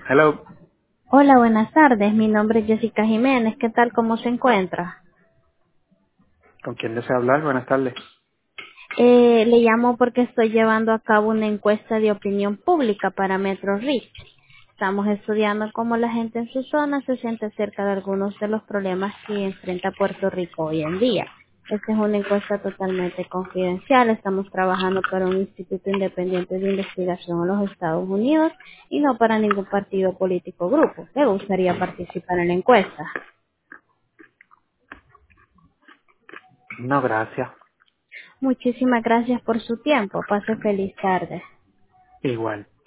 Hello, Hola, buenas tardes. Mi nombre es Jessica Jiménez. ¿Qué tal? ¿Cómo se encuentra? ¿con quién desea hablar? Buenas tardes. Le llamo porque estoy llevando a cabo una encuesta de opinión pública para Metro Rich. Estamos estudiando cómo la gente en su zona se siente acerca de algunos de los problemas que enfrenta Puerto Rico hoy en día. Esta es una encuesta totalmente confidencial. Estamos trabajando para un instituto independiente de investigación en los Estados Unidos y no para ningún partido político o grupo. ¿Le gustaría participar en la encuesta? No, gracias. Muchísimas gracias por su tiempo. Pase feliz tarde. Igual.